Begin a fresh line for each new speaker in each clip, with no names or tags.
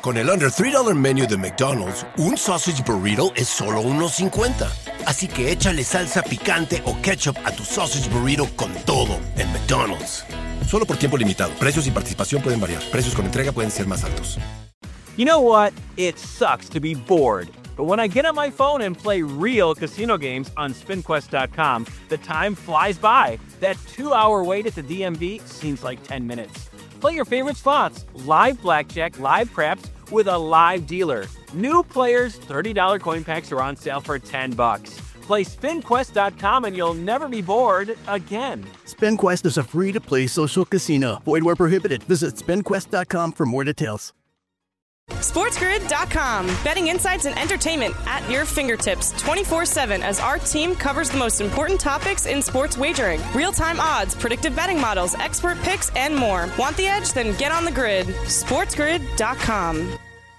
Con el Under $3 Menu de McDonald's, un sausage burrito es solo $1.50. Así que échale salsa picante o ketchup a tu sausage burrito con todo en McDonald's. Solo por tiempo limitado. Precios y participación pueden variar. Precios con entrega pueden ser más altos.
You know what? It sucks to be bored. But when I get on my phone and play real casino games on SpinQuest.com, the time flies by. That 2-hour wait at the DMV seems like 10 minutes. Play your favorite spots, live blackjack, live craps, with a live dealer. New players, $30 coin packs are on sale for $10. Play SpinQuest.com and you'll never be bored again.
SpinQuest is a free-to-play social casino. Void where prohibited. Visit SpinQuest.com for more details.
SportsGrid.com. Betting insights and entertainment at your fingertips 24/7 as our team covers the most important topics in sports wagering. Real-time odds, predictive betting models, expert picks, and more. Want the edge? Then get on the grid. SportsGrid.com.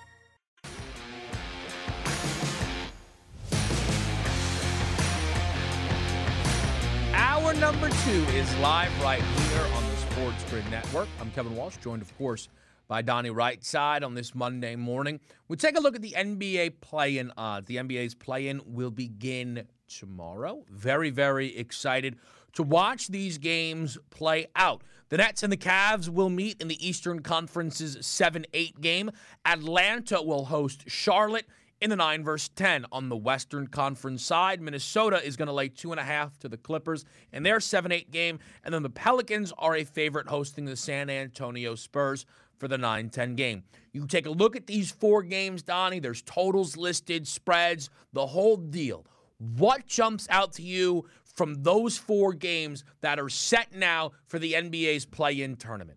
Hour number 2 is live right here on the Sports Grid Network. I'm Kevin Walsh, joined, of course, by Donnie Rightside on this Monday morning. We take a look at the NBA play-in odds. The NBA's play-in will begin tomorrow. Very, very excited to watch these games play out. The Nets and the Cavs will meet in the Eastern Conference's 7-8 game. Atlanta will host Charlotte in the 9-10. On the Western Conference side, Minnesota is going to lay 2.5 to the Clippers in their 7-8 game. And then the Pelicans are a favorite hosting the San Antonio Spurs for the 9-10 game. You take a look at these 4 games, Donnie. There's totals listed, spreads, the whole deal. What jumps out to you from those 4 games that are set now for the NBA's play-in tournament?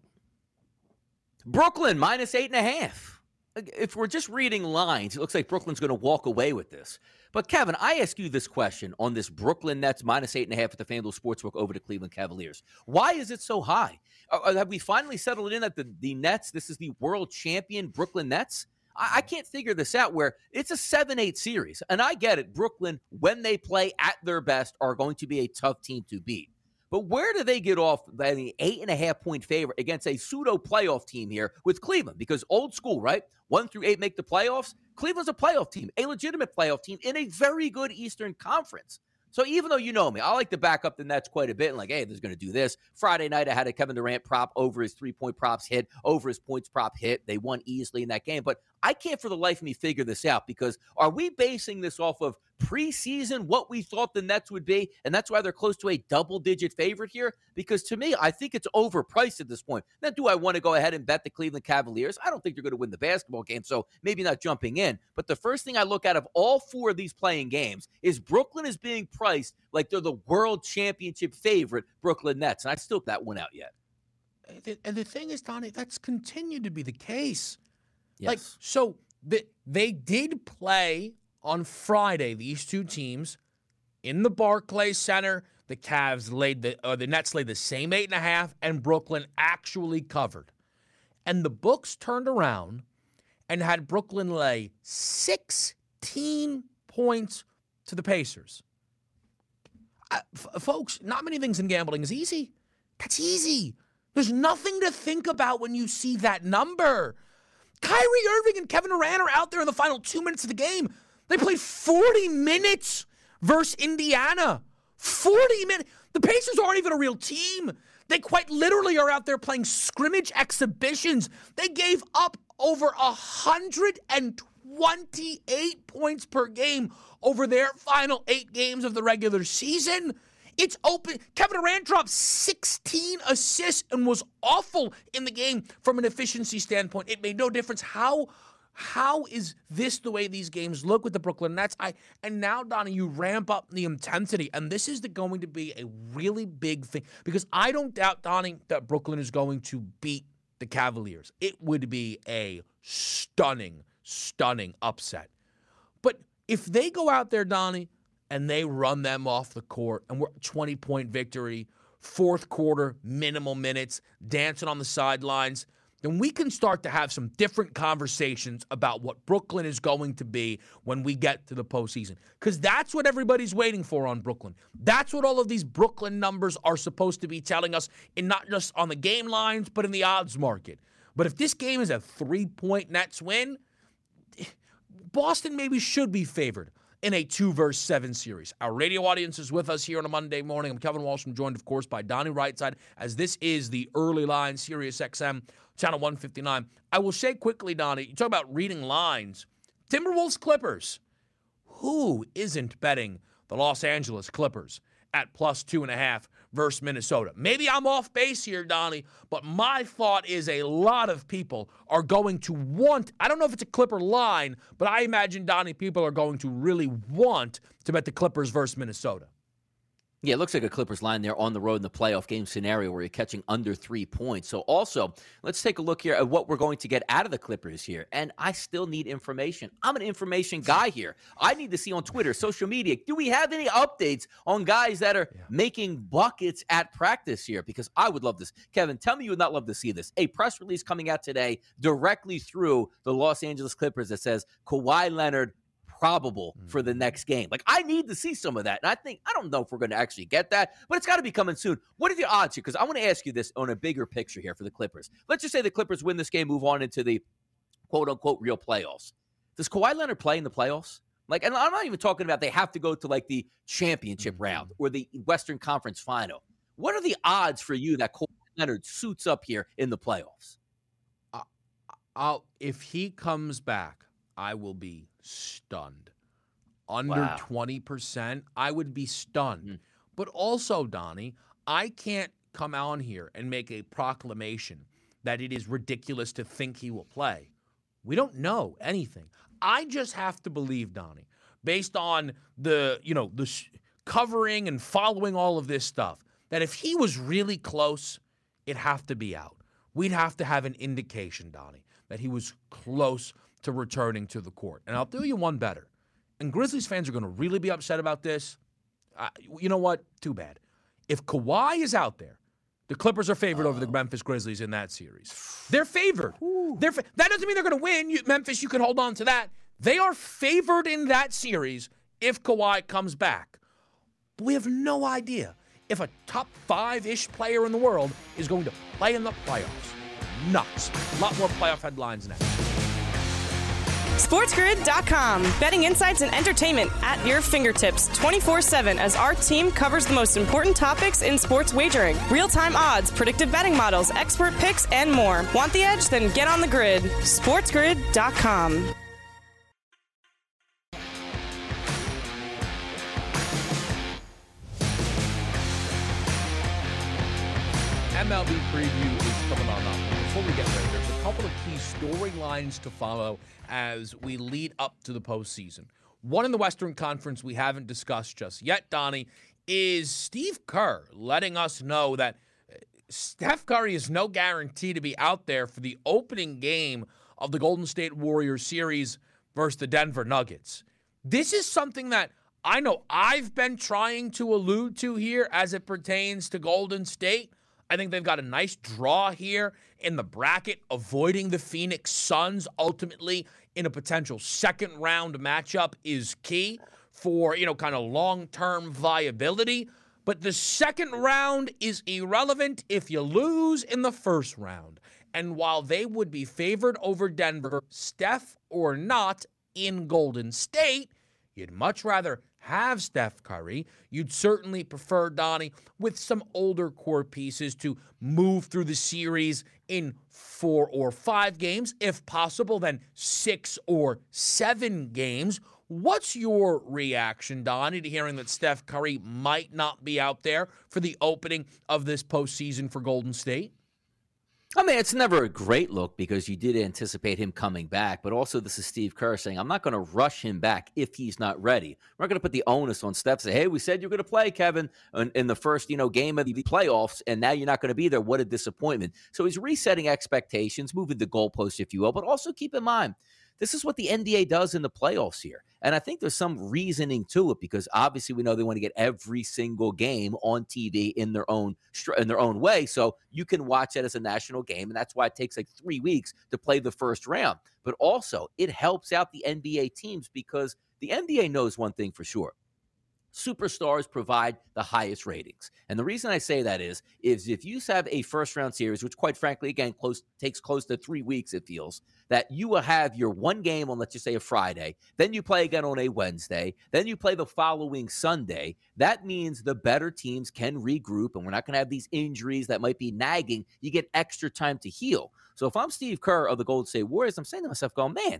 Brooklyn, minus 8.5. If we're just reading lines, it looks like Brooklyn's going to walk away with this. But, Kevin, I ask you this question on this Brooklyn Nets minus 8.5 at the FanDuel Sportsbook over the Cleveland Cavaliers. Why is it so high? Have we finally settled in that the Nets, this is the world champion Brooklyn Nets? I can't figure this out where it's a 7-8 series. And I get it. Brooklyn, when they play at their best, are going to be a tough team to beat. But where do they get off the 8.5-point favorite against a pseudo playoff team here with Cleveland? Because old school, right? 1 through 8 make the playoffs. Cleveland's a playoff team, a legitimate playoff team in a very good Eastern Conference. So even though you know me, I like to back up the Nets quite a bit and like, hey, they're going to do this. Friday night, I had a Kevin Durant prop over his 3-point props hit, over his points prop hit. They won easily in that game. But I can't for the life of me figure this out because are we basing this off of preseason, what we thought the Nets would be, and that's why they're close to a double-digit favorite here? Because to me, I think it's overpriced at this point. Now, do I want to go ahead and bet the Cleveland Cavaliers? I don't think they're going to win the basketball game, so maybe not jumping in. But the first thing I look at of all 4 of these playing games is Brooklyn is being priced like they're the world championship favorite Brooklyn Nets, and I still haven't that one out yet.
And the thing is, Donnie, that's continued to be the case.
Yes.
Like, so they did play on Friday, these 2 teams, in the Barclays Center. The Cavs the Nets laid the same 8.5, and Brooklyn actually covered. And the books turned around and had Brooklyn lay 16 points to the Pacers. Folks, not many things in gambling is easy. That's easy. There's nothing to think about when you see that number. Kyrie Irving and Kevin Durant are out there in the final 2 minutes of the game. They played 40 minutes versus Indiana. 40 minutes. The Pacers aren't even a real team. They quite literally are out there playing scrimmage exhibitions. They gave up over 128 points per game over their final 8 games of the regular season. It's open. Kevin Durant dropped 16 assists and was awful in the game from an efficiency standpoint. It made no difference. How is this the way these games look with the Brooklyn Nets? And now, Donnie, you ramp up the intensity, and this is going to be a really big thing because I don't doubt, Donnie, that Brooklyn is going to beat the Cavaliers. It would be a stunning upset. But if they go out there, Donnie, and they run them off the court, and we're 20-point victory, 4th quarter, minimal minutes, dancing on the sidelines, then we can start to have some different conversations about what Brooklyn is going to be when we get to the postseason. Because that's what everybody's waiting for on Brooklyn. That's what all of these Brooklyn numbers are supposed to be telling us, and not just on the game lines, but in the odds market. But if this game is a 3-point Nets win, Boston maybe should be favored in a 2-7 series. Our radio audience is with us here on a Monday morning. I'm Kevin Walsh. I'm joined, of course, by Donnie Rightside, as this is the early line, Sirius XM, channel 159. I will say quickly, Donnie, you talk about reading lines. Timberwolves Clippers. Who isn't betting the Los Angeles Clippers at plus 2.5 versus Minnesota? Maybe I'm off base here, Donnie, but my thought is a lot of people are going to want, I don't know if it's a Clipper line, but I imagine, Donnie, people are going to really want to bet the Clippers versus Minnesota.
Yeah, it looks like a Clippers line there on the road in the playoff game scenario where you're catching under 3 points. So also, let's take a look here at what we're going to get out of the Clippers here. And I still need information. I'm an information guy here. I need to see on Twitter, social media, do we have any updates on guys that are making buckets at practice here? Because I would love this. Kevin, tell me you would not love to see this. A press release coming out today directly through the Los Angeles Clippers that says Kawhi Leonard probable for the next game. Like, I need to see some of that. And I don't know if we're going to actually get that, but it's got to be coming soon. What are the odds here? Because I want to ask you this on a bigger picture here for the Clippers. Let's just say the Clippers win this game, move on into the quote-unquote real playoffs. Does Kawhi Leonard play in the playoffs? Like, and I'm not even talking about they have to go to, like, the championship round or the Western Conference final. What are the odds for you that Kawhi Leonard suits up here in the playoffs?
If he comes back, I will be stunned. Under 20%, I would be stunned. But also, Donnie, I can't come on here and make a proclamation that it is ridiculous to think he will play. We don't know anything. I just have to believe, Donnie, based on the covering and following all of this stuff, that if he was really close, it'd have to be out. We'd have to have an indication, Donnie, that he was close to returning to the court. And I'll do you one better. And Grizzlies fans are going to really be upset about this. You know what? Too bad. If Kawhi is out there, the Clippers are favored over the Memphis Grizzlies in that series. They're favored. That doesn't mean they're going to win. Memphis, you can hold on to that. They are favored in that series if Kawhi comes back. But we have no idea if a top 5-ish player in the world is going to play in the playoffs. Nuts. A lot more playoff headlines next.
SportsGrid.com. Betting insights and entertainment at your fingertips 24/7 as our team covers the most important topics in sports wagering. Real-time odds, predictive betting models, expert picks, and more. Want the edge? Then get on the grid. SportsGrid.com.
MLB preview is coming on up. Before we get there, there's a couple of key storylines to follow as we lead up to the postseason. One in the Western Conference we haven't discussed just yet, Donnie, is Steve Kerr letting us know that Steph Curry is no guarantee to be out there for the opening game of the Golden State Warriors series versus the Denver Nuggets. This is something that I know I've been trying to allude to here as it pertains to Golden State. I think they've got a nice draw here in the bracket, avoiding the Phoenix Suns ultimately in a potential second-round matchup is key for, kind of long-term viability. But the second round is irrelevant if you lose in the first round. And while they would be favored over Denver, Steph or not, in Golden State, you'd much rather have Steph Curry. You'd certainly prefer, Donnie, with some older core pieces to move through the series in 4 or 5 games, if possible, then 6 or 7 games. What's your reaction, Donnie, to hearing that Steph Curry might not be out there for the opening of this postseason for Golden State?
I mean, it's never a great look because you did anticipate him coming back, but also this is Steve Kerr saying, I'm not going to rush him back if he's not ready. We're not going to put the onus on Steph, say, hey, we said you're going to play, Kevin, in the first, game of the playoffs, and now you're not going to be there. What a disappointment. So he's resetting expectations, moving the goalposts, if you will, but also keep in mind, this is what the NBA does in the playoffs here. And I think there's some reasoning to it because obviously we know they want to get every single game on TV in their own way. So you can watch it as a national game. And that's why it takes like 3 weeks to play the first round. But also it helps out the NBA teams because the NBA knows one thing for sure. Superstars provide the highest ratings. And the reason I say that is if you have a first-round series, which quite frankly, again, takes close to 3 weeks, it feels, that you will have your one game on, let's just say, a Friday, then you play again on a Wednesday, then you play the following Sunday. That means the better teams can regroup, and we're not going to have these injuries that might be nagging. You get extra time to heal. So if I'm Steve Kerr of the Golden State Warriors, I'm saying to myself, going, man,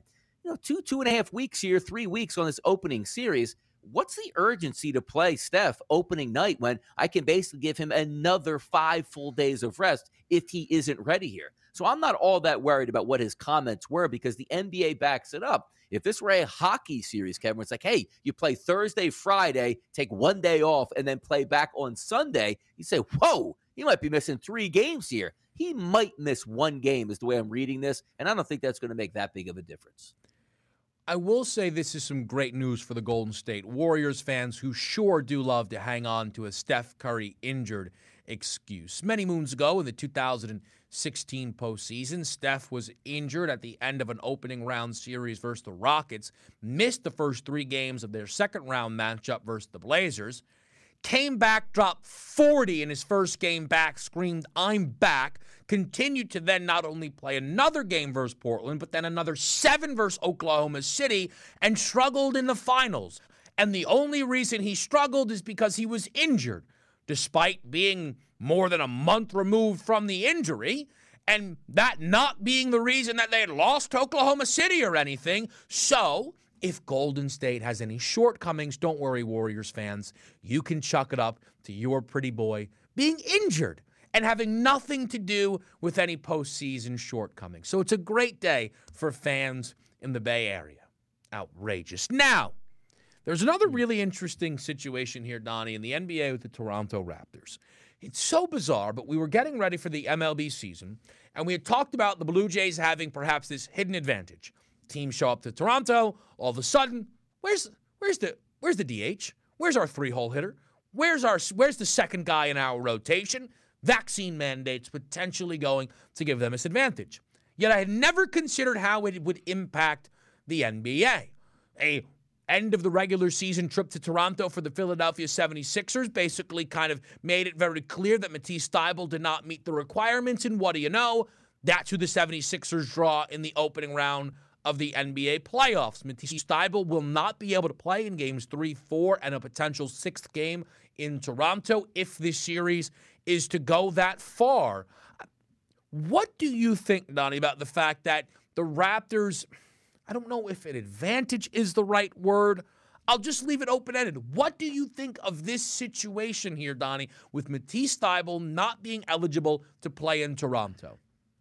2.5 weeks here, 3 weeks on this opening series. What's the urgency to play Steph opening night when I can basically give him another 5 full days of rest if he isn't ready here? So I'm not all that worried about what his comments were because the NBA backs it up. If this were a hockey series, Kevin, it's like, hey, you play Thursday, Friday, take 1 day off, and then play back on Sunday, you say, whoa, he might be missing 3 games here. He might miss 1 game is the way I'm reading this, and I don't think that's going to make that big of a difference.
I will say this is some great news for the Golden State Warriors fans who sure do love to hang on to a Steph Curry injured excuse. Many moons ago in the 2016 postseason, Steph was injured at the end of an opening round series versus the Rockets, missed the first 3 games of their second round matchup versus the Blazers, came back, dropped 40 in his first game back, screamed, "I'm back," continued to then not only play another game versus Portland, but then another 7 versus Oklahoma City, and struggled in the finals. And the only reason he struggled is because he was injured, despite being more than a month removed from the injury, and that not being the reason that they had lost to Oklahoma City or anything. So if Golden State has any shortcomings, don't worry, Warriors fans. You can chuck it up to your pretty boy being injured and having nothing to do with any postseason shortcomings. So it's a great day for fans in the Bay Area. Outrageous. Now, there's another really interesting situation here, Donnie, in the NBA with the Toronto Raptors. It's so bizarre, but we were getting ready for the MLB season, and we had talked about the Blue Jays having perhaps this hidden advantage. Teams show up to Toronto, all of a sudden, where's the DH? Where's our 3-hole hitter? Where's the second guy in our rotation? Vaccine mandates potentially going to give them this advantage. Yet I had never considered how it would impact the NBA. A end of the regular season trip to Toronto for the Philadelphia 76ers basically kind of made it very clear that Matisse Thybulle did not meet the requirements, and what do you know? That's who the 76ers draw in the opening round of the NBA playoffs. Matisse Thybulle will not be able to play in games 3, 4, and a potential 6th game in Toronto if this series is to go that far. What do you think, Donnie, about the fact that the Raptors, I don't know if an advantage is the right word. I'll just leave it open-ended. What do you think of this situation here, Donnie, with Matisse Thybulle not being eligible to play in Toronto?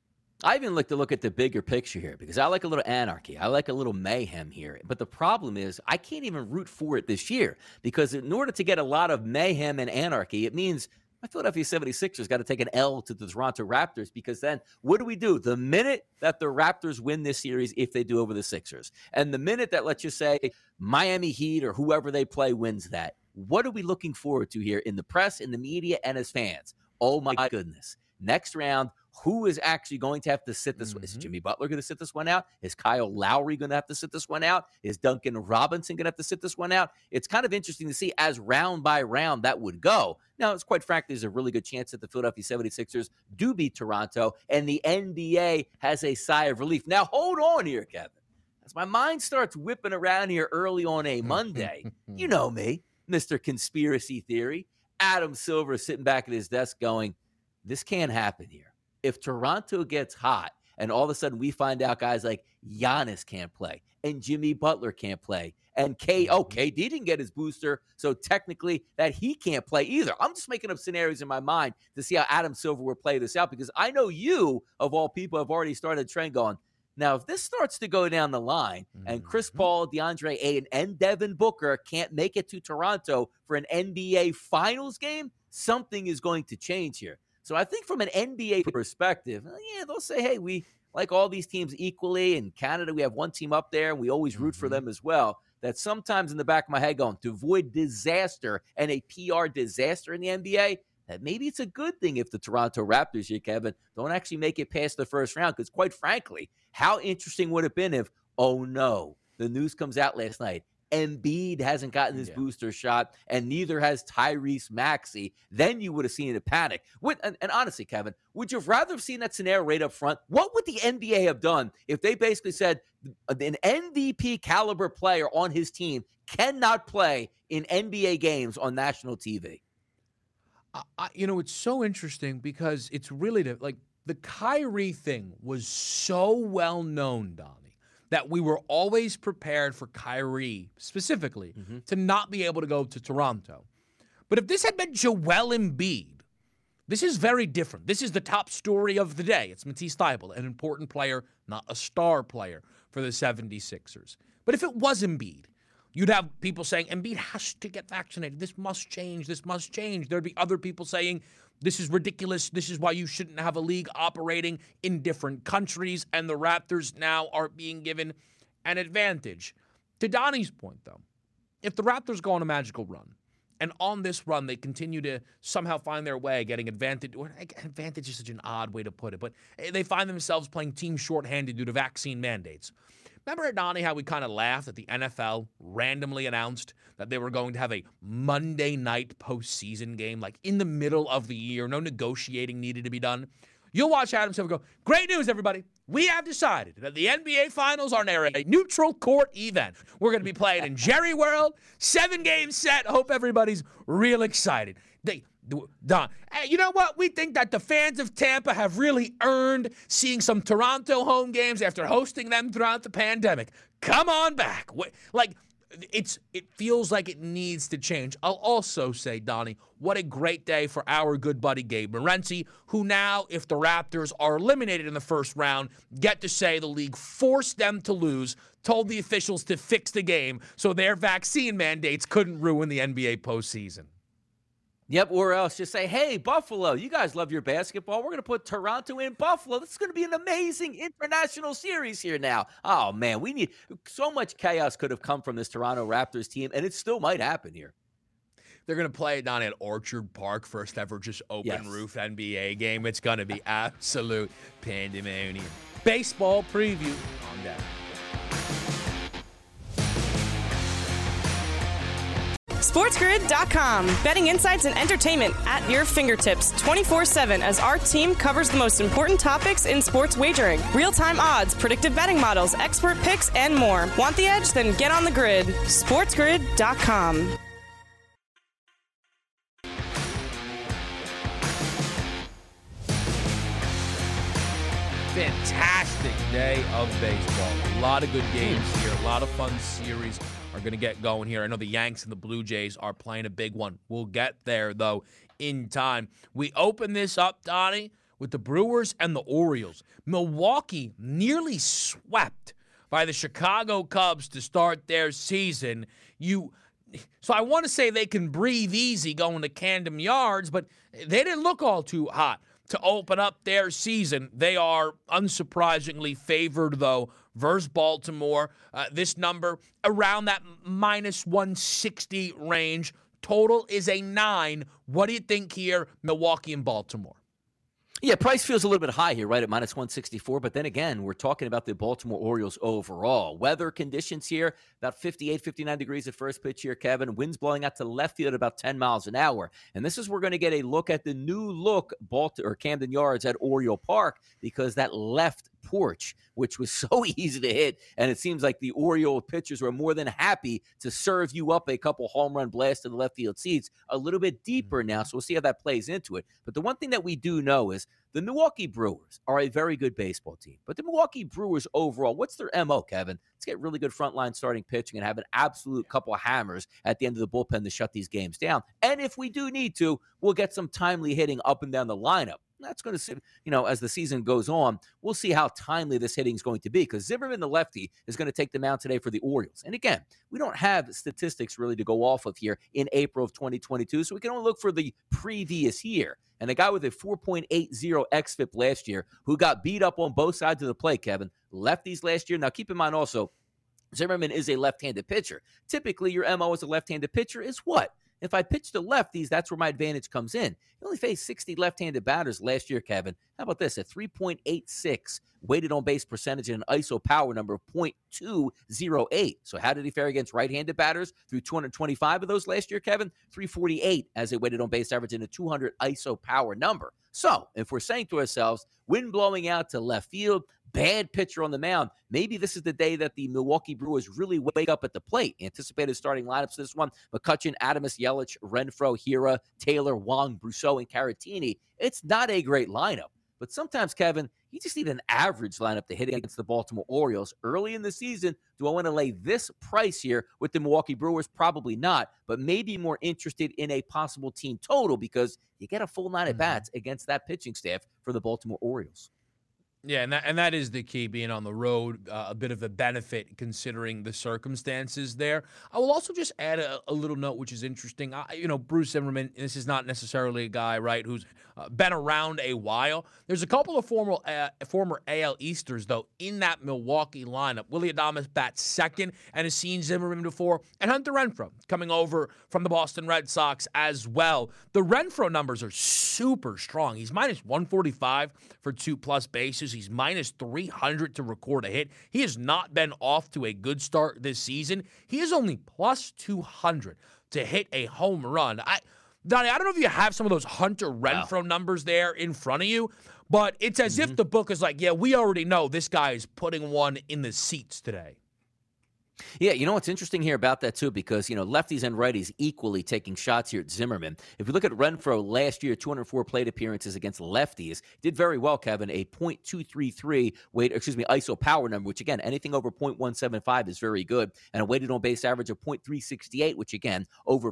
I even like to look at the bigger picture here because I like a little anarchy. I like a little mayhem here. But the problem is I can't even root for it this year because in order to get a lot of mayhem and anarchy, it means my Philadelphia 76ers got to take an L to the Toronto Raptors because then what do? The minute that the Raptors win this series, if they do over the Sixers, and the minute that, let's just say, Miami Heat or whoever they play wins that, what are we looking forward to here in the press, in the media, and as fans? Oh, my goodness. Next round, who is actually going to have to sit this one? Is Jimmy Butler going to sit this one out? Is Kyle Lowry going to have to sit this one out? Is Duncan Robinson going to have to sit this one out? It's kind of interesting to see as round by round that would go. Now, it's quite frankly, there's a really good chance that the Philadelphia 76ers do beat Toronto, and the NBA has a sigh of relief. Now, hold on here, Kevin. As my mind starts whipping around here early on a Monday, you know me, Mr. Conspiracy Theory, Adam Silver sitting back at his desk going, this can't happen here. If Toronto gets hot and all of a sudden we find out guys like Giannis can't play and Jimmy Butler can't play and KD didn't get his booster, so technically that he can't play either. I'm just making up scenarios in my mind to see how Adam Silver will play this out because I know you, of all people, have already started a trend going, now if this starts to go down the line and Chris Paul, DeAndre Ayton, and Devin Booker can't make it to Toronto for an NBA Finals game, something is going to change here. So I think from an NBA perspective, they'll say, hey, we like all these teams equally. In Canada, we have one team up there, and we always root for them as well. That sometimes in the back of my head going, to avoid disaster and a PR disaster in the NBA, that maybe it's a good thing if the Toronto Raptors here, Kevin, don't actually make it past the first round. Because quite frankly, how interesting would it have been if, oh no, the news comes out last night, Embiid hasn't gotten his booster shot, and neither has Tyrese Maxey, then you would have seen a panic. And honestly, Kevin, would you have rather have seen that scenario right up front? What would the NBA have done if they basically said an MVP caliber player on his team cannot play in NBA games on national TV?
It's so interesting because it's really the Kyrie thing was so well known, Donnie, that we were always prepared for Kyrie specifically to not be able to go to Toronto. But if this had been Joel Embiid, this is very different. This is the top story of the day. It's Matisse Thybulle, an important player, not a star player for the 76ers. But if it was Embiid, you'd have people saying, Embiid has to get vaccinated. This must change. This must change. There'd be other people saying, this is ridiculous. This is why you shouldn't have a league operating in different countries. And the Raptors now are being given an advantage. To Donnie's point, though, if the Raptors go on a magical run, and on this run, they continue to somehow find their way getting advantage. Advantage is such an odd way to put it, but they find themselves playing team shorthanded due to vaccine mandates. Remember, Donnie, how we kind of laughed that the NFL randomly announced that they were going to have a Monday night postseason game, like in the middle of the year, no negotiating needed to be done? You'll watch Adam Silver go, great news, everybody. We have decided that the NBA Finals are now a neutral court event. We're going to be playing in Jerry World, 7-game set. Hope everybody's real excited. Don, hey, you know what? We think that the fans of Tampa have really earned seeing some Toronto home games after hosting them throughout the pandemic. Come on back. It feels like it needs to change. I'll also say, Donnie, what a great day for our good buddy Gabe Morency, who now, if the Raptors are eliminated in the first round, get to say the league forced them to lose, told the officials to fix the game so their vaccine mandates couldn't ruin the NBA postseason.
Yep, or else just say, hey, Buffalo, you guys love your basketball. We're going to put Toronto in Buffalo. This is going to be an amazing international series here now. Oh, man, we need so much chaos could have come from this Toronto Raptors team, and it still might happen here.
They're going to play it down at Orchard Park, first ever just open roof NBA game. It's going to be absolute pandemonium. Baseball preview on that.
SportsGrid.com. Betting insights and entertainment at your fingertips 24/7 as our team covers the most important topics in sports wagering. Real-time odds, predictive betting models, expert picks, and more. Want the edge? Then get on the grid. SportsGrid.com.
Fantastic day of baseball. A lot of good games here. A lot of fun series are going to get going here. I know the Yanks and the Blue Jays are playing a big one. We'll get there, though, in time. We open this up, Donnie, with the Brewers and the Orioles. Milwaukee nearly swept by the Chicago Cubs to start their season. So I want to say they can breathe easy going to Camden Yards, but they didn't look all too hot to open up their season. They are unsurprisingly favored, though, versus Baltimore. This number around that minus 160 range. Total is a 9. What do you think here, Milwaukee and Baltimore?
Yeah, price feels a little bit high here, right, at minus 164. But then again, we're talking about the Baltimore Orioles overall. Weather conditions here, about 58, 59 degrees at first pitch here, Kevin. Winds blowing out to left field at about 10 miles an hour. And this is where we're going to get a look at the new look Camden Yards at Oriole Park, because that left porch, which was so easy to hit, and it seems like the Oriole pitchers were more than happy to serve you up a couple home run blasts to the left field seats a little bit deeper now, so we'll see how that plays into it. But the one thing that we do know is the Milwaukee Brewers are a very good baseball team. But the Milwaukee Brewers overall, what's their MO, Kevin? Let's get really good frontline starting pitching and have an absolute couple of hammers at the end of the bullpen to shut these games down. And if we do need to, we'll get some timely hitting up and down the lineup. That's going to, as the season goes on, we'll see how timely this hitting is going to be, because Zimmerman, the lefty, is going to take the mound today for the Orioles. And again, we don't have statistics really to go off of here in April of 2022, so we can only look for the previous year. And a guy with a 4.80 xFIP last year who got beat up on both sides of the plate, Kevin, lefties last year. Now, keep in mind also, Zimmerman is a left-handed pitcher. Typically, your MO as a left-handed pitcher is what? If I pitch to lefties, that's where my advantage comes in. He only faced 60 left-handed batters last year, Kevin. How about this? A 3.86 weighted on base percentage, and an ISO power number of .208. So how did he fare against right-handed batters? Through 225 of those last year, Kevin, 348 as a weighted on base average and a 200 ISO power number. So if we're saying to ourselves, wind blowing out to left field, bad pitcher on the mound, maybe this is the day that the Milwaukee Brewers really wake up at the plate. Anticipated starting lineups this one: McCutchen, Adames, Yelich, Renfroe, Hira, Taylor, Wong, Brousseau, and Caratini. It's not a great lineup. But sometimes, Kevin, you just need an average lineup to hit against the Baltimore Orioles. Early in the season, do I want to lay this price here with the Milwaukee Brewers? Probably not, but maybe more interested in a possible team total because you get a full 9 at bats against that pitching staff for the Baltimore Orioles.
Yeah, and that is the key, being on the road, a bit of a benefit considering the circumstances there. I will also just add a little note, which is interesting. Bruce Zimmerman, this is not necessarily a guy, right, who's been around a while. There's a couple of former AL Easters, though, in that Milwaukee lineup. Willy Adames bats second and has seen Zimmerman before, and Hunter Renfroe coming over from the Boston Red Sox as well. The Renfroe numbers are super strong. He's minus 145 for 2+ bases. He's minus 300 to record a hit. He has not been off to a good start this season. He is only plus 200 to hit a home run. Donnie, I don't know if you have some of those Hunter Renfroe numbers there in front of you, but it's as if the book is like, yeah, we already know this guy is putting one in the seats today.
Yeah, you know what's interesting here about that, too, because, lefties and righties equally taking shots here at Zimmerman. If we look at Renfroe last year, 204 plate appearances against lefties, did very well, Kevin, a .233 ISO power number, which, again, anything over .175 is very good, and a weighted on-base average of .368, which, again, over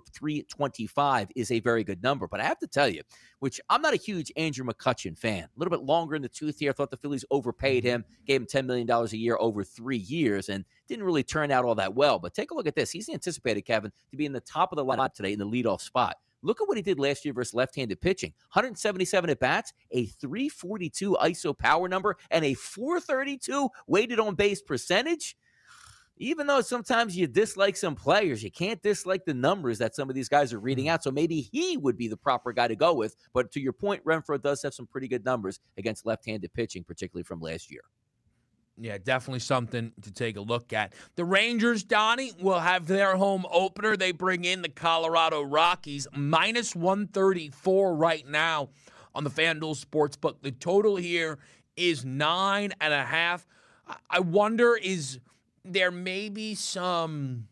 325 is a very good number. But I have to tell you, which I'm not a huge Andrew McCutchen fan. A little bit longer in the tooth here. I thought the Phillies overpaid him, gave him $10 million a year over 3 years, and didn't really turn out all that well. But take a look at this. He's anticipated, Kevin, to be in the top of the lineup today in the leadoff spot. Look at what he did last year versus left-handed pitching. 177 at-bats, a 342 ISO power number, and a 432 weighted on-base percentage. Even though sometimes you dislike some players, you can't dislike the numbers that some of these guys are reading out. So maybe he would be the proper guy to go with. But to your point, Renfroe does have some pretty good numbers against left-handed pitching, particularly from last year.
Yeah, definitely something to take a look at. The Rangers, Donnie, will have their home opener. They bring in the Colorado Rockies, minus 134 right now on the FanDuel Sportsbook. The total here is 9.5. I wonder, is there maybe some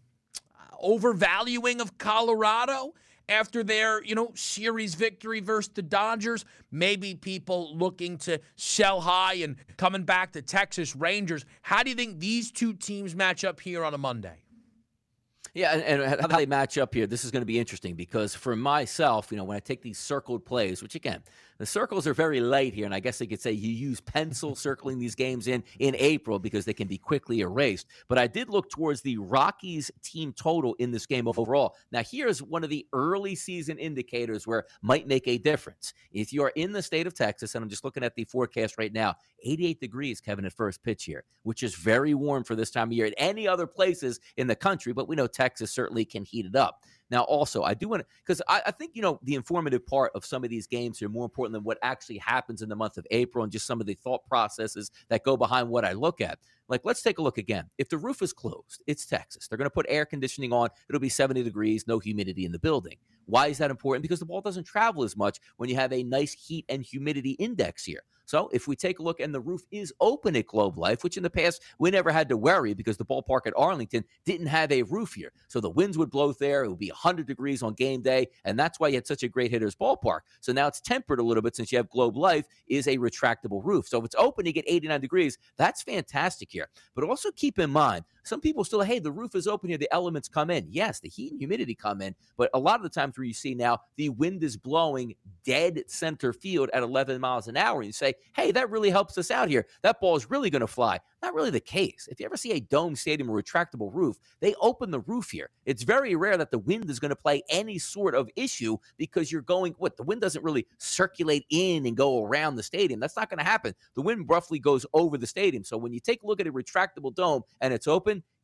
overvaluing of Colorado after their, series victory versus the Dodgers? Maybe people looking to sell high and coming back to Texas Rangers. How do you think these two teams match up here on a Monday?
Yeah, and how they match up here, this is going to be interesting because for myself, when I take these circled plays, which again, the circles are very light here, and I guess I could say you use pencil circling these games in April because they can be quickly erased. But I did look towards the Rockies team total in this game overall. Now, here's one of the early season indicators where it might make a difference. If you are in the state of Texas, and I'm just looking at the forecast right now, 88 degrees, Kevin, at first pitch here, which is very warm for this time of year at any other places in the country, but we know Texas certainly can heat it up. Now, also, I do want to, because I think, the informative part of some of these games are more important than what actually happens in the month of April and just some of the thought processes that go behind what I look at. Like, let's take a look again. If the roof is closed, it's Texas. They're going to put air conditioning on. It'll be 70 degrees, no humidity in the building. Why is that important? Because the ball doesn't travel as much when you have a nice heat and humidity index here. So if we take a look and the roof is open at Globe Life, which in the past we never had to worry because the ballpark at Arlington didn't have a roof here. So the winds would blow there. It would be 100 degrees on game day. And that's why you had such a great hitter's ballpark. So now it's tempered a little bit since you have Globe Life is a retractable roof. So if it's open, you get 89 degrees. That's fantastic here. But also keep in mind, some people still, hey, the roof is open here, the elements come in. Yes, the heat and humidity come in, but a lot of the times where you see now the wind is blowing dead center field at 11 miles an hour, and you say, hey, that really helps us out here. That ball is really going to fly. Not really the case. If you ever see a dome stadium or retractable roof, they open the roof here. It's very rare that the wind is going to play any sort of issue because you're going, the wind doesn't really circulate in and go around the stadium. That's not going to happen. The wind roughly goes over the stadium. So when you take a look at a retractable dome and it's open,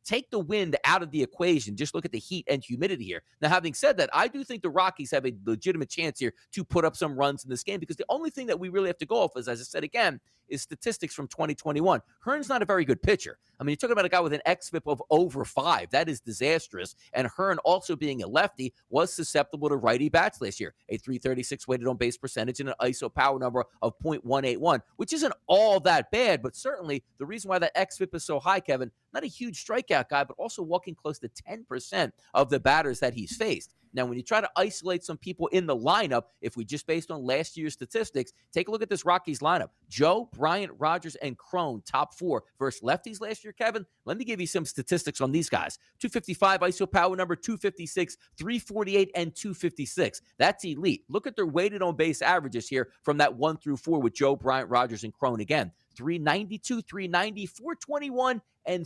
take the wind out of the equation. Just look at the heat and humidity here. Now, having said that, I do think the Rockies have a legitimate chance here to put up some runs in this game, because the only thing that we really have to go off is, as I said again, is statistics from 2021. Hearn's not a very good pitcher. I mean, you're talking about a guy with an xFIP of over 5. That is disastrous. And Hearn, also being a lefty, was susceptible to righty bats last year. A .336 weighted on base percentage and an ISO power number of .181, which isn't all that bad, but certainly the reason why that xFIP is so high, Kevin, not a huge strikeout guy, but also walking close to 10% of the batters that he's faced. Now, when you try to isolate some people in the lineup, if we just based on last year's statistics, take a look at this Rockies lineup. Joe, Bryant, Rogers, and Cron, top 4 versus lefties last year, Kevin. Let me give you some statistics on these guys. 255 ISO power number, 256, 348, and 256. That's elite. Look at their weighted on base averages here from that 1 through 4 with Joe, Bryant, Rogers, and Cron again. 392, 390, 421, and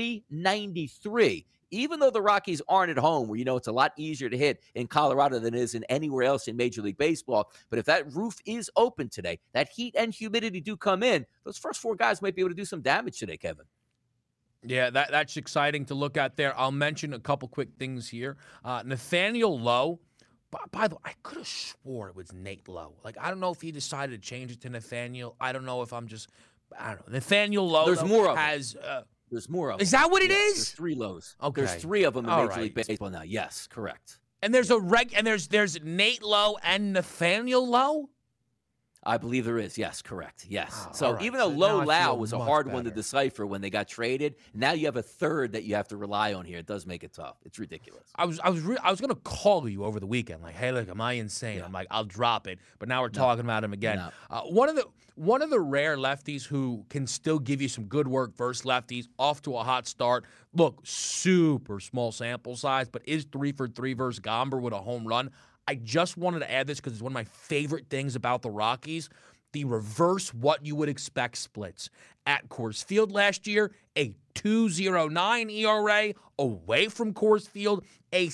393. Even though the Rockies aren't at home, where it's a lot easier to hit in Colorado than it is in anywhere else in Major League Baseball, but if that roof is open today, that heat and humidity do come in, those first 4 guys might be able to do some damage today, Kevin.
Yeah, that's exciting to look at there. I'll mention a couple quick things here. Nathaniel Lowe. By the way, I could have swore it was Nate Lowe. I don't know if he decided to change it to Nathaniel. I don't know if I don't know. Nathaniel Lowe.
There's more of
has.
There's more of them.
Is that what it is?
There's 3 Lows.
Okay.
There's 3 of them in Major League Baseball now. Yes, correct.
And there's there's Nate Lowe and Nathaniel Lowe?
I believe there is. Yes, correct. Yes.
Oh,
so
right.
even though
So
Low
now I
Lau
feel
was a
much
hard one to
better.
decipher when they got traded, now you have a third that you have to rely on here. It does make it tough. It's ridiculous.
I was gonna call you over the weekend, hey, look, am I insane?
Yeah.
I'm like, I'll drop it. But now we're talking about him again.
No.
One of the rare lefties who can still give you some good work versus lefties, off to a hot start. Look, super small sample size, but is 3 for 3 versus Gomber with a home run. I just wanted to add this because it's one of my favorite things about the Rockies. The reverse what you would expect splits. At Coors Field last year, a 2.09 ERA. Away from Coors Field, a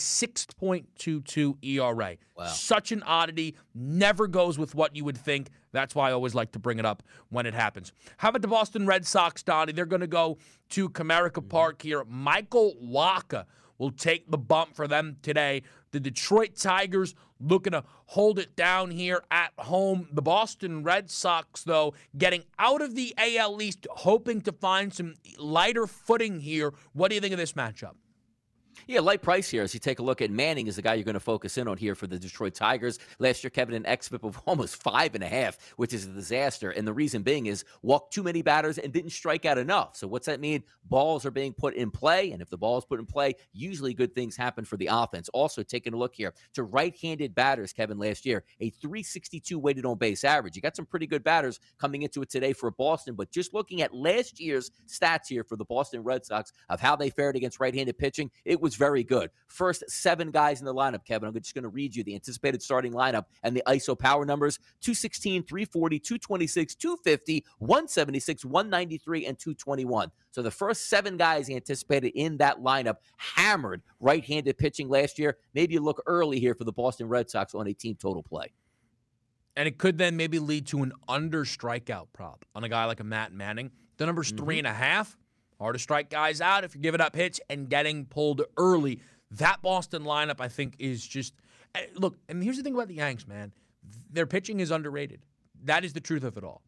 6.22 ERA.
Wow.
Such an oddity. Never goes with what you would think. That's why I always like to bring it up when it happens. How about the Boston Red Sox, Donnie? They're going to go to Comerica Park here. Michael Wacha will take the bump for them today. The Detroit Tigers looking to hold it down here at home. The Boston Red Sox, though, getting out of the AL East, hoping to find some lighter footing here. What do you think of this matchup?
Yeah, light price here as you take a look at Manning is the guy you're going to focus in on here for the Detroit Tigers. Last year, Kevin, an xFIP of almost 5.5, which is a disaster. And the reason being is walked too many batters and didn't strike out enough. So what's that mean? Balls are being put in play. And if the ball is put in play, usually good things happen for the offense. Also, taking a look here to right-handed batters, Kevin, last year, a 362 weighted on base average. You got some pretty good batters coming into it today for Boston. But just looking at last year's stats here for the Boston Red Sox of how they fared against right-handed pitching, it was very good. First 7 guys in the lineup, Kevin. I'm just going to read you the anticipated starting lineup and the ISO power numbers: 216, 340, 226, 250, 176, 193, and 221. So the first 7 guys anticipated in that lineup hammered right-handed pitching last year. Maybe you look early here for the Boston Red Sox on a team total play.
And it could then maybe lead to an under strikeout prop on a guy like a Matt Manning. The number's 3.5. Hard to strike guys out if you're giving up hits and getting pulled early. That Boston lineup, I think, is just – look, and here's the thing about the Yanks, man. Their pitching is underrated. That is the truth of it all.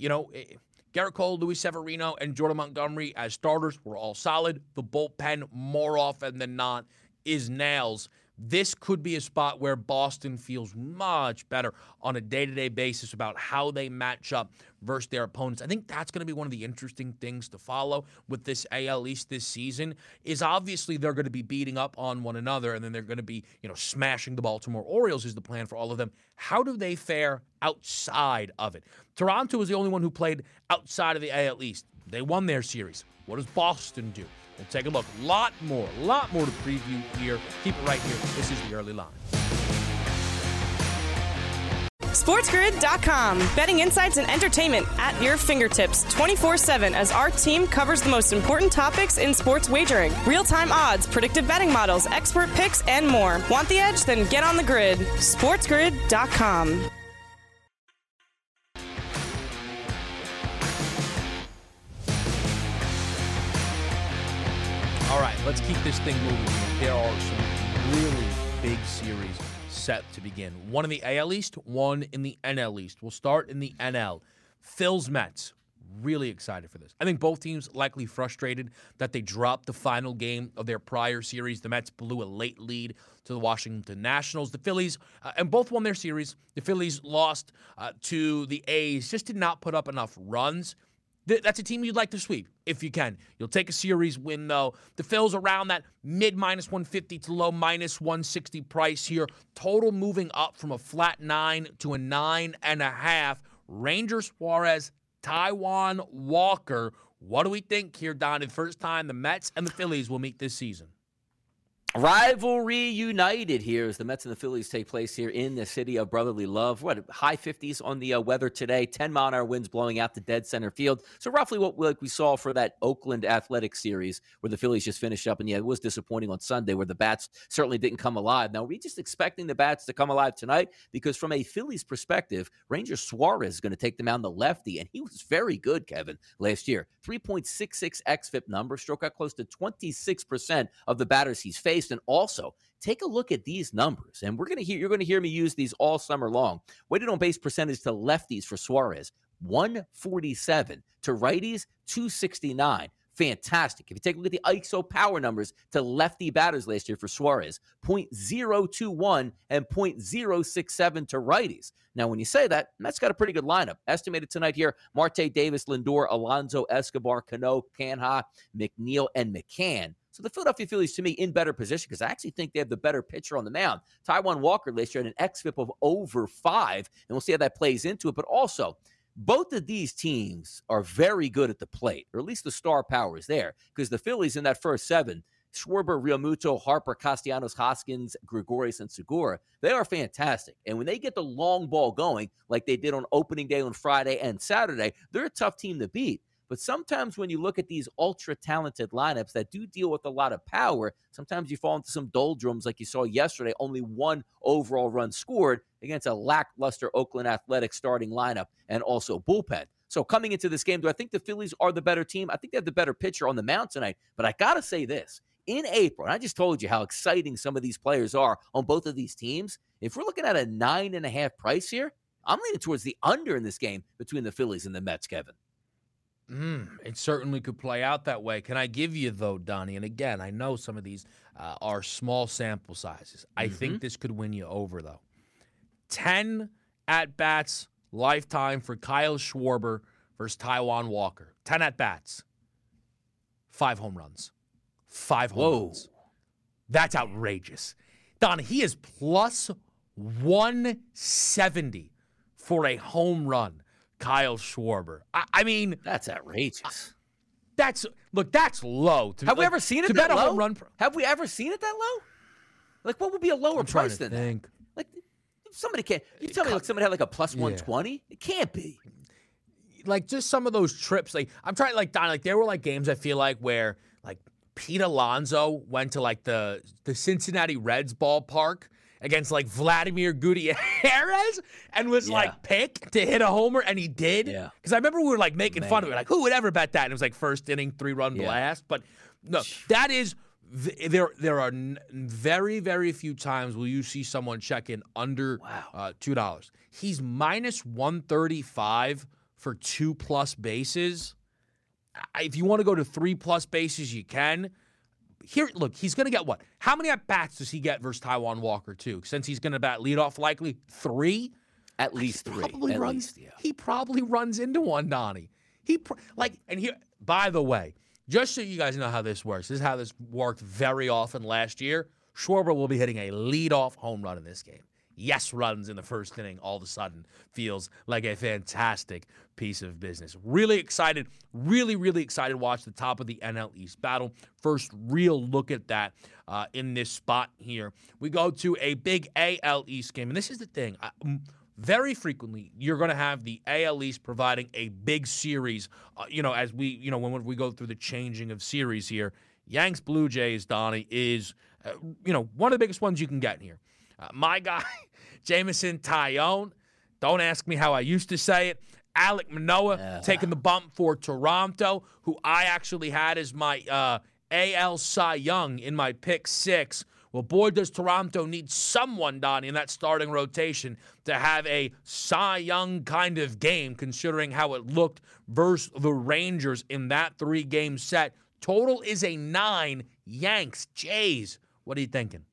Garrett Cole, Luis Severino, and Jordan Montgomery as starters were all solid. The bullpen, more often than not, is nails. This could be a spot where Boston feels much better on a day-to-day basis about how they match up versus their opponents. I think that's going to be one of the interesting things to follow with this AL East this season is obviously they're going to be beating up on one another, and then they're going to be, smashing the Baltimore Orioles is the plan for all of them. How do they fare outside of it? Toronto is the only one who played outside of the AL East. They won their series. What does Boston do? We'll take a look. Lot more to preview here. Keep it right here. This is The Early Line.
SportsGrid.com. Betting insights and entertainment at your fingertips 24/7 as our team covers the most important topics in sports wagering. Real-time odds, predictive betting models, expert picks, and more. Want the edge? Then get on the grid. SportsGrid.com.
All right, let's keep this thing moving. There are some really big series set to begin. One in the AL East, one in the NL East. We'll start in the NL. Phil's Mets. Really excited for this. I think both teams likely frustrated that they dropped the final game of their prior series. The Mets blew a late lead to the Washington Nationals. The Phillies, and both won their series. The Phillies lost to the A's, just did not put up enough runs. That's a team you'd like to sweep if you can. You'll take a series win, though. The Phils around that mid -150 to low -160 price here. Total moving up from a flat 9 to a 9.5. Rangers, Suarez, Taijuan Walker. What do we think here, Don? The first time the Mets and the Phillies will meet this season.
Rivalry united here as the Mets and the Phillies take place here in the city of brotherly love. What, high 50s on the weather today, 10-mile-an-hour winds blowing out to dead center field. So roughly what we saw for that Oakland Athletics series where the Phillies just finished up. And yeah, it was disappointing on Sunday where the bats certainly didn't come alive. Now, we're just expecting the bats to come alive tonight because from a Phillies perspective, Ranger Suarez is going to take them out the lefty. And he was very good, Kevin, last year. 3.66 xFIP number, struck out close to 26% of the batters he's faced. And also, take a look at these numbers. And you're going to hear me use these all summer long. Weighted on base percentage to lefties for Suarez, 147. To righties, 269. Fantastic. If you take a look at the ISO power numbers to lefty batters last year for Suarez, 0.021 and 0.067 to righties. Now, when you say that, Mets got a pretty good lineup. Estimated tonight here, Marte, Davis, Lindor, Alonso, Escobar, Cano, Canha, McNeil, and McCann. So the Philadelphia Phillies, to me, in better position because I actually think they have the better pitcher on the mound. Taijuan Walker last year had an xFIP of over 5, and we'll see how that plays into it. But also, both of these teams are very good at the plate, or at least the star power is there, because the Phillies in that first 7, Schwarber, Realmuto, Harper, Castellanos, Hoskins, Gregorius, and Segura, they are fantastic. And when they get the long ball going, like they did on opening day on Friday and Saturday, they're a tough team to beat. But sometimes when you look at these ultra-talented lineups that do deal with a lot of power, sometimes you fall into some doldrums like you saw yesterday, only 1 overall run scored against a lackluster Oakland Athletics starting lineup and also bullpen. So coming into this game, do I think the Phillies are the better team? I think they have the better pitcher on the mound tonight. But I got to say this. In April, and I just told you how exciting some of these players are on both of these teams, if we're looking at a 9.5 price here, I'm leaning towards the under in this game between the Phillies and the Mets, Kevin.
It certainly could play out that way. Can I give you, though, Donnie? And again, I know some of these are small sample sizes. I think this could win you over, though. 10 at-bats lifetime for Kyle Schwarber versus Taijuan Walker. 10 at-bats. 5 home runs. 5 home runs. That's outrageous. Donnie, he is plus 170 for a home run. Kyle Schwarber. I mean,
that's outrageous.
That's low.
Have we ever seen it that low?
Home run
Have we ever seen it that low? Like, what would be a lower price than that? Like, somebody can't. You tell me, like, somebody had like a plus 120. It can't be.
Like, just some of those trips. Like, I'm trying. Like, Don. Like, there were like games I feel like where like Pete Alonso went to like the Cincinnati Reds ballpark against like Vladimir Gutierrez and was like picked to hit a homer, and he did. Yeah. Because I remember we were like making fun of it, like who would ever bet that? And it was like first inning 3-run blast. But no, that is there are very, very few times will you see someone check in under $2. He's minus 135 for 2+ bases. If you want to go to 3+ bases, you can. Here, look, he's going to get what? How many at-bats does he get versus Taijuan Walker, too? Since he's going to bat leadoff likely 3?
At least 3.
He probably runs into one, Donnie. And here, by the way, just so you guys know how this works, this is how this worked very often last year. Schwarber will be hitting a leadoff home run in this game. Yes, runs in the first inning all of a sudden feels like a fantastic piece of business. Really excited, really, really excited to watch the top of the NL East battle. First real look at that in this spot here. We go to a big AL East game, and this is the thing. Very frequently, you're going to have the AL East providing a big series, as we, when we go through the changing of series here. Yanks Blue Jays, Donnie, is, one of the biggest ones you can get here. My guy, Jameson Taillon, don't ask me how I used to say it. Alek Manoah taking the bump for Toronto, who I actually had as my AL Cy Young in my pick 6. Well, boy, does Toronto need someone, Donnie, in that starting rotation to have a Cy Young kind of game, considering how it looked versus the Rangers in that 3-game set. Total is a 9. Yanks, Jays. What are you thinking?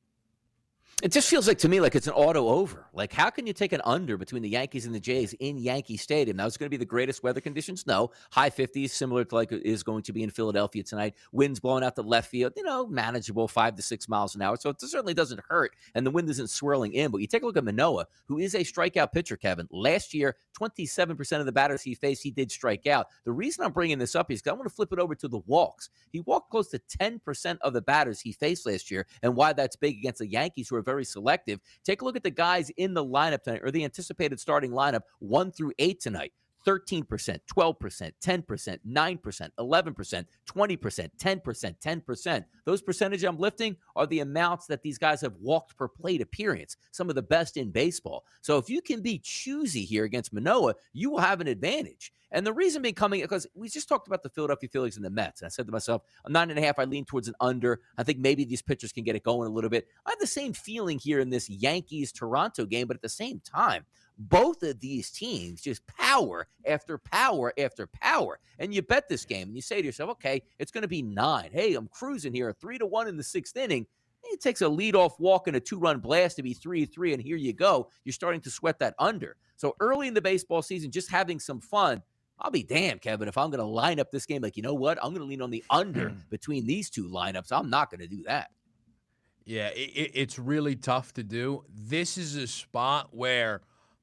It just feels like to me like it's an auto over. Like, how can you take an under between the Yankees and the Jays in Yankee Stadium? Now, it's going to be the greatest weather conditions? No. High 50s, similar to like it is going to be in Philadelphia tonight. Winds blowing out the left field, manageable, 5 to 6 miles an hour. So it certainly doesn't hurt, and the wind isn't swirling in. But you take a look at Manoah, who is a strikeout pitcher, Kevin. Last year, 27% of the batters he faced, he did strike out. The reason I'm bringing this up is because I want to flip it over to the walks. He walked close to 10% of the batters he faced last year, and why that's big against the Yankees, who are very selective. Take a look at the guys in the lineup tonight, or the anticipated starting lineup, 1 through 8 tonight. 13%, 12%, 10%, 9%, 11%, 20%, 10%, 10%. Those percentage I'm lifting are the amounts that these guys have walked per plate appearance, some of the best in baseball. So if you can be choosy here against Manoah, you will have an advantage. And the reason being coming, because we just talked about the Philadelphia Phillies and the Mets. And I said to myself, a 9.5, I lean towards an under. I think maybe these pitchers can get it going a little bit. I have the same feeling here in this Yankees-Toronto game, but at the same time, both of these teams just power after power after power. And you bet this game, and you say to yourself, okay, it's going to be 9. Hey, I'm cruising here, 3-1 in the 6th inning. It takes a leadoff walk and a 2-run blast to be 3-3, and here you go. You're starting to sweat that under. So early in the baseball season, just having some fun. I'll be damned, Kevin, if I'm going to line up this game like, you know what? I'm going to lean on the under between these two lineups. I'm not going to do that.
Yeah, it's really tough to do. This is a spot where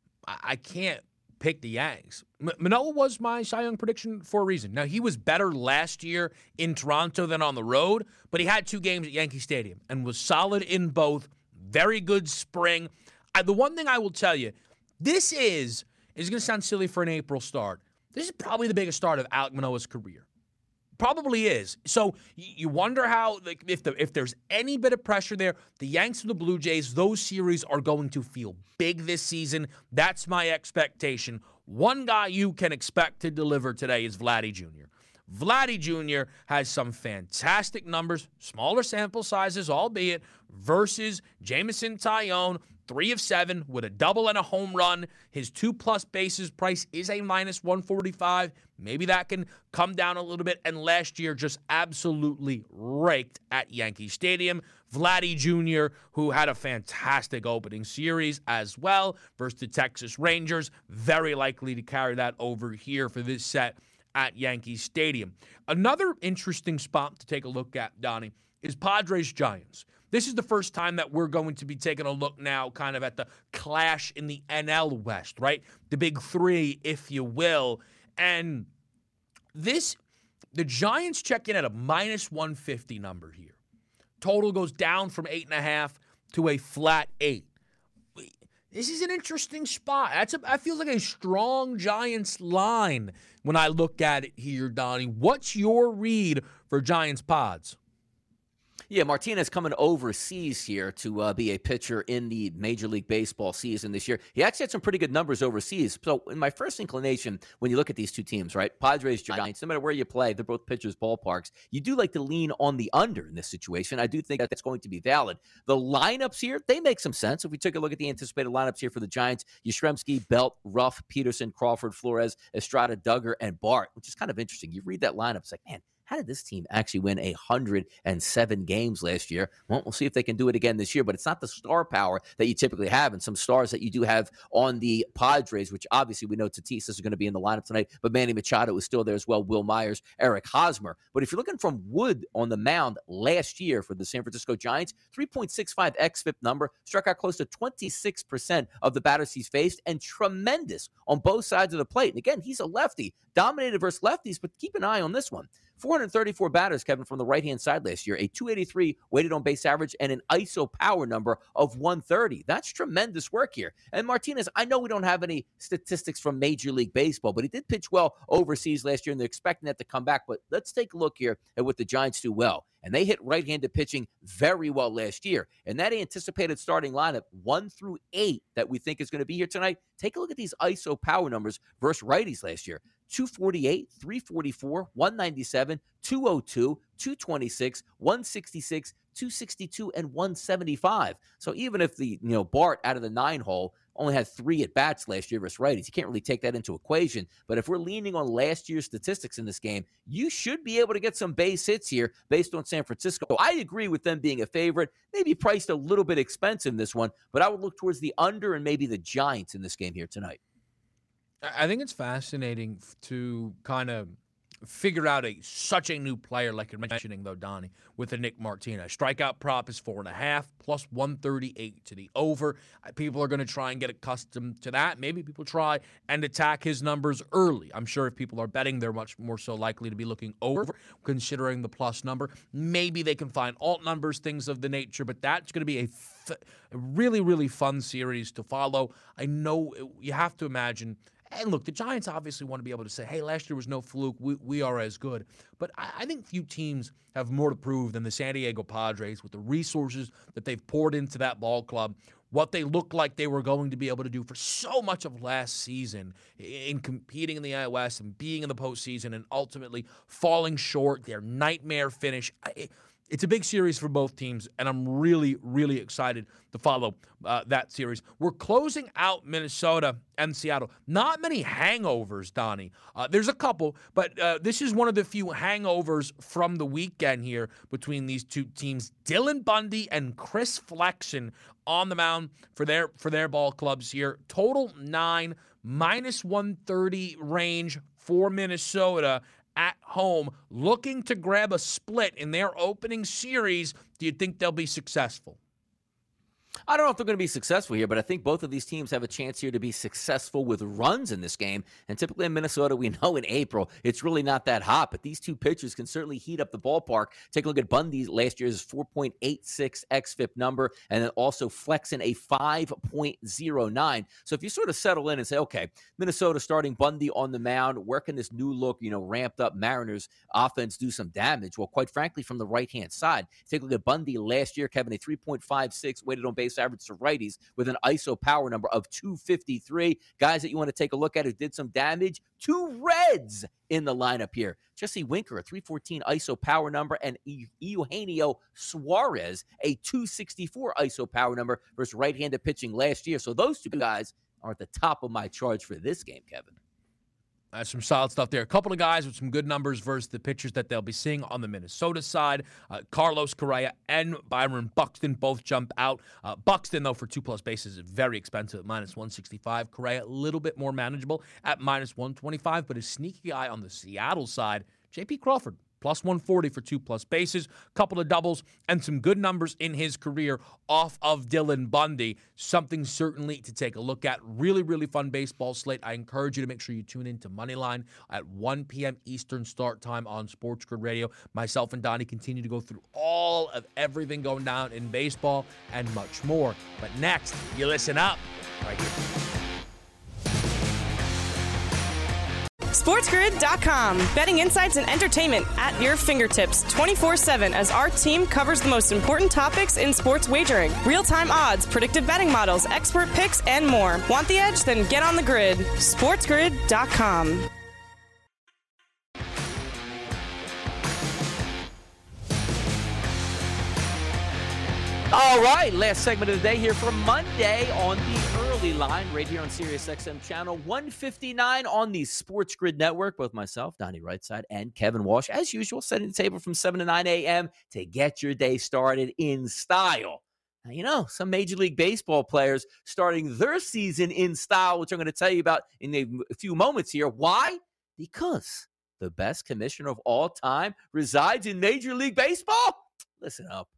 I can't pick the Yanks. Manoah was my Cy Young prediction for a reason. Now, he was better last year in Toronto than on the road, but he had 2 games at Yankee Stadium and was solid in both. Very good spring. The one thing I will tell you, this is going to sound silly for an April start. This is probably the biggest start of Alek Manoah's career. Probably is. So you wonder how, if there's any bit of pressure there, the Yanks and the Blue Jays, those series are going to feel big this season. That's my expectation. One guy you can expect to deliver today is Vladdy Jr. Vladdy Jr. has some fantastic numbers, smaller sample sizes, albeit, versus Jameson Taillon, 3 of 7 with a double and a home run. His 2+ bases price is a -145. Maybe that can come down a little bit. And last year just absolutely raked at Yankee Stadium. Vladdy Jr., who had a fantastic opening series as well versus the Texas Rangers, very likely to carry that over here for this set at Yankee Stadium. Another interesting spot to take a look at, Donnie, is Padres-Giants. This is the first time that we're going to be taking a look now kind of at the clash in the NL West, right? The big 3, if you will. And the Giants check in at a -150 number here. Total goes down from 8.5 to a flat 8. This is an interesting spot. I feel like a strong Giants line when I look at it here, Donnie. What's your read for Giants Pods?
Yeah, Martinez coming overseas here to be a pitcher in the Major League Baseball season this year. He actually had some pretty good numbers overseas. So in my first inclination, when you look at these two teams, right, Padres, Giants, no matter where you play, they're both pitchers' ballparks. You do like to lean on the under in this situation. I do think that that's going to be valid. The lineups here, they make some sense. If we took a look at the anticipated lineups here for the Giants, Yastrzemski, Belt, Ruff, Peterson, Crawford, Flores, Estrada, Duggar, and Bart, which is kind of interesting. You read that lineup, it's like, man, how did this team actually win 107 games last year? Well, we'll see if they can do it again this year, but it's not the star power that you typically have and some stars that you do have on the Padres, which obviously we know Tatis is going to be in the lineup tonight, but Manny Machado is still there as well, Will Myers, Eric Hosmer. But if you're looking from Wood on the mound last year for the San Francisco Giants, 3.65 xFIP number, struck out close to 26% of the batters he's faced, and tremendous on both sides of the plate. And again, he's a lefty, dominated versus lefties, but keep an eye on this one. 434 batters, Kevin, from the right-hand side last year, a 283 weighted on base average, and an ISO power number of 130. That's tremendous work here. And Martinez, I know we don't have any statistics from Major League Baseball, but he did pitch well overseas last year, and they're expecting that to come back. But let's take a look here at what the Giants do well. And they hit right-handed pitching very well last year. And that anticipated starting lineup, 1 through 8, that we think is going to be here tonight, take a look at these ISO power numbers versus righties last year. 248, 344, 197, 202, 226, 166, 262, and 175. So even if the Bart out of the 9-hole only had 3 at-bats last year versus righties, you can't really take that into equation. But if we're leaning on last year's statistics in this game, you should be able to get some base hits here based on San Francisco. I agree with them being a favorite, maybe priced a little bit expensive in this one, but I would look towards the under and maybe the Giants in this game here tonight.
I think it's fascinating to kind of figure out such a new player like you're mentioning, though, Donnie, with the Nick Martinez. Strikeout prop is 4.5 plus 138 to the over. People are going to try and get accustomed to that. Maybe people try and attack his numbers early. I'm sure if people are betting, they're much more so likely to be looking over, considering the plus number. Maybe they can find alt numbers, things of the nature, but that's going to be a really, really fun series to follow. I know you have to imagine. And look, the Giants obviously want to be able to say, hey, last year was no fluke. We are as good. But I think few teams have more to prove than the San Diego Padres with the resources that they've poured into that ball club, what they looked like they were going to be able to do for so much of last season in competing in the AL West and being in the postseason and ultimately falling short, their nightmare finish. It's a big series for both teams, and I'm really, really excited to follow that series. We're closing out Minnesota and Seattle. Not many hangovers, Donnie. There's a couple, but this is one of the few hangovers from the weekend here between these two teams. Dylan Bundy and Chris Flexen on the mound for their ball clubs here. Total 9, minus 130 range for Minnesota at home, looking to grab a split in their opening series. Do you think they'll be successful?
I don't know if they're going to be successful here, but I think both of these teams have a chance here to be successful with runs in this game. And typically in Minnesota, we know in April, it's really not that hot, but these two pitchers can certainly heat up the ballpark. Take a look at Bundy last year's 4.86 xFIP number, and then also Flexen a 5.09. So if you sort of settle in and say, okay, Minnesota starting Bundy on the mound, where can this new look, ramped up Mariners offense do some damage? Well, quite frankly, from the right-hand side, take a look at Bundy last year, Kevin, a 3.56 weighted on base average to righties with an ISO power number of 253. Guys that you want to take a look at who did some damage, 2 Reds in the lineup here. Jesse Winker, a 314 ISO power number, and Eugenio Suarez, a 264 ISO power number versus right-handed pitching last year. So those two guys are at the top of my charge for this game, Kevin.
Some solid stuff there. A couple of guys with some good numbers versus the pitchers that they'll be seeing on the Minnesota side. Carlos Correa and Byron Buxton both jump out. Buxton, though, for 2+ bases is very expensive at minus 165. Correa, a little bit more manageable at minus 125. But a sneaky guy on the Seattle side, J.P. Crawford, plus 140 for 2+ bases, couple of doubles, and some good numbers in his career off of Dylan Bundy. Something certainly to take a look at. Really, really fun baseball slate. I encourage you to make sure you tune in to Moneyline at 1 p.m. Eastern start time on Sports Grid Radio. Myself and Donnie continue to go through all of everything going down in baseball and much more. But next, you listen up right here.
SportsGrid.com. Betting insights and entertainment at your fingertips 24/7 as our team covers the most important topics in sports wagering. Real-time odds, predictive betting models, expert picks, and more. Want the edge? Then get on the grid. SportsGrid.com.
All right, last segment of the day here for Monday on the early line right here on Sirius XM channel 159 on the Sports Grid Network. Both myself, Donnie Rightside, and Kevin Walsh, as usual, setting the table from 7 to 9 a.m. to get your day started in style. Now, some Major League Baseball players starting their season in style, which I'm going to tell you about in a few moments here. Why? Because the best commissioner of all time resides in Major League Baseball? Listen up.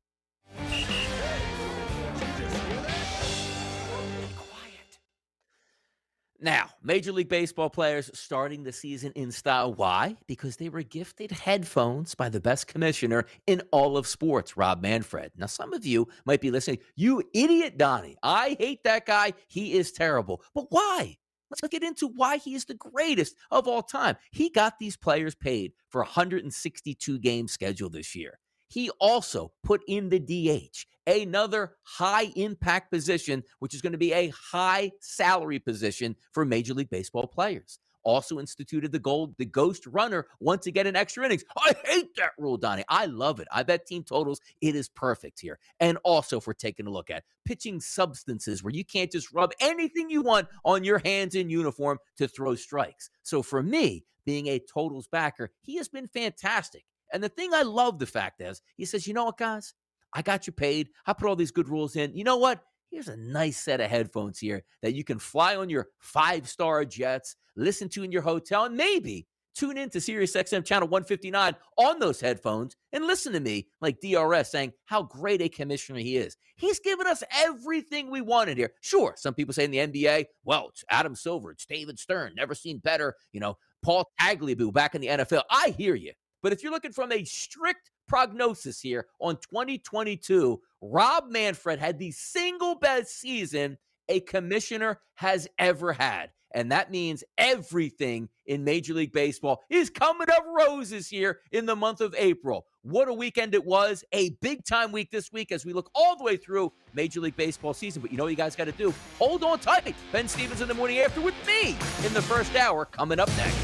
Now, Major League Baseball players starting the season in style. Why? Because they were gifted headphones by the best commissioner in all of sports, Rob Manfred. Now, some of you might be listening, you idiot, Donnie. I hate that guy. He is terrible. But why? Let's get into why he is the greatest of all time. He got these players paid for 162 games scheduled this year. He also put in the DH, another high-impact position, which is going to be a high-salary position for Major League Baseball players. also instituted the ghost runner once again in extra innings. I hate that rule, Donnie. I love it. I bet team totals, it is perfect here. And also, if we're taking a look at pitching substances where you can't just rub anything you want on your hands in uniform to throw strikes. So for me, being a totals backer, he has been fantastic. And the thing I love the fact is, he says, you know what, guys? I got you paid. I put all these good rules in. You know what? Here's a nice set of headphones here that you can fly on your 5-star jets, listen to in your hotel, and maybe tune in to SiriusXM channel 159 on those headphones and listen to me like DRS saying how great a commissioner he is. He's given us everything we wanted here. Sure, some people say in the NBA, well, it's Adam Silver, it's David Stern, never seen better, Paul Tagliabue back in the NFL. I hear you. But if you're looking from a strict prognosis here on 2022, Rob Manfred had the single best season a commissioner has ever had. And that means everything in Major League Baseball is coming up roses here in the month of April. What a weekend it was. A big-time week this week as we look all the way through Major League Baseball season. But you know what you guys got to do? Hold on tight. Ben Stevens in the morning after with me in the first hour coming up next.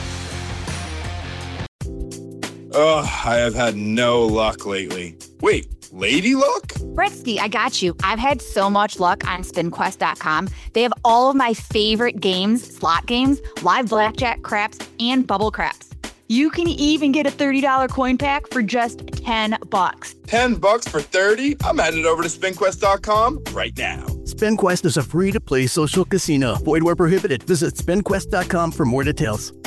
Oh, I have had no luck lately. Wait, lady luck?
Britsky, I got you. I've had so much luck on SpinQuest.com. They have all of my favorite games, slot games, live blackjack, craps, and bubble craps. You can even get a $30 coin pack for just $10.
$10 for 30? I'm headed over to SpinQuest.com right now.
SpinQuest is a free-to-play social casino. Void where prohibited. Visit SpinQuest.com for more details.